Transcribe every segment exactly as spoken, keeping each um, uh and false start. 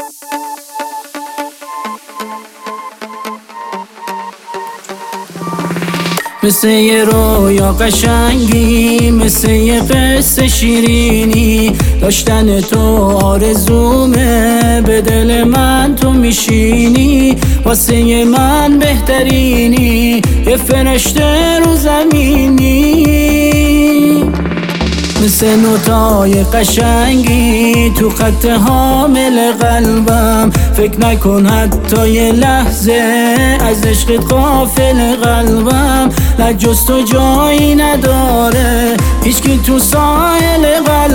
مثل یه رویا قشنگی، مثل یه قصه شیرینی، داشتن تو آرزومه، به دل من تو میشینی، واسه من بهترینی، یه فرشته رو زمینی. مثل نوتای قشنگی تو خط حامل قلبم، فکر نکن حتی یه لحظه از عشقت غافل قلبم، نه جز تو جایی نداره هیچکی تو ساحل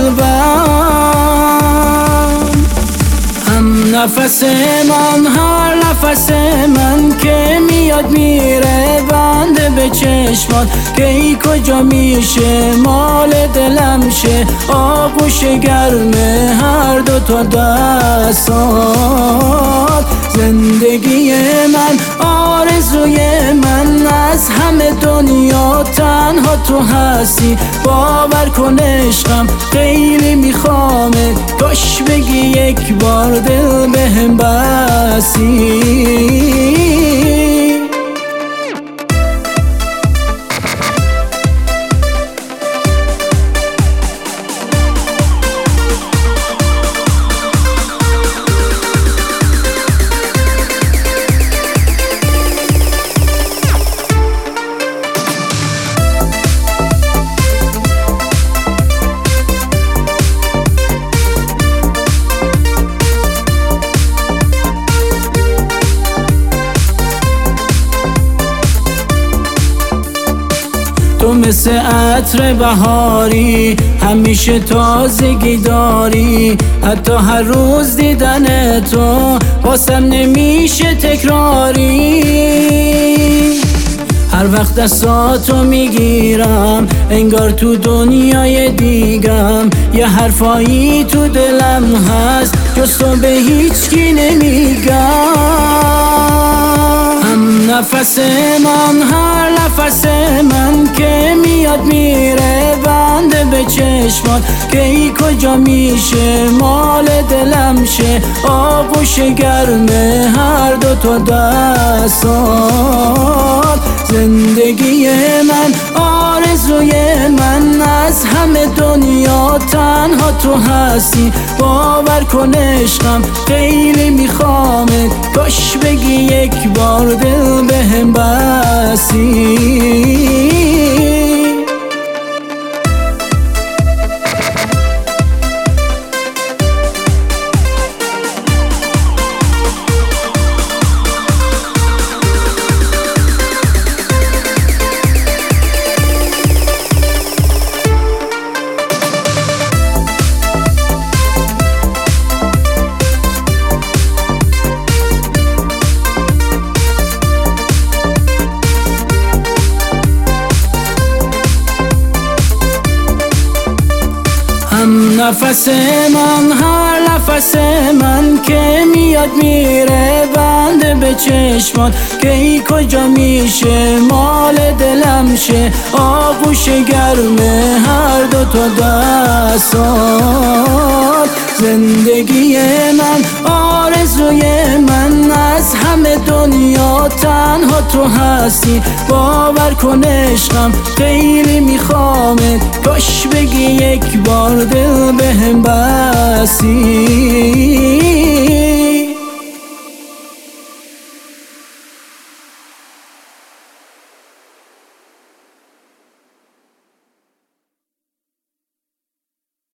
قلبم. هم نفس من، هر نفس من که میاد میره بنده به چشمات، که ای کجا میشه مال دلم شه، آغوش گرمه هر دو تا دستات. زندگی من، آرزوی من، از همه دنیا تنها تو هستی، باور کن عشقم خیلی میخوامه، کاش بگی یک بار دل بهم بسی. تو مثل عطر بهاری، همیشه تازگی داری، حتی هر روز دیدن تو واسم نمیشه تکراری. هر وقت دستاتو میگیرم انگار تو دنیای دیگم، یه حرفایی تو دلم هست جز تو به هیچکی نمیگم. هم نفس من، هر نفس من که میاد میره بنده به چشمات، که ای کجا میشه مال دلم شه، آغوش گرمه هر دو تا دستات. زندگی من، آرزوی من، از همه دنیا تنها تو هستی، باور کن عشقم خیلی میخوامه، کاش بگی یک بار دل بهم بسی. هم نفس من، هر نفس من که میاد میره بنده به چشمات، که ای کجا میشه مال دلم شه، آغوش گرمه هر دو تا دستات. زندگی من، آرزوی من، از همه دنیا تنها تو هستی، باور کن عشقم خیلی میخوامه، کاش بگی یک بار دل بهم بسی.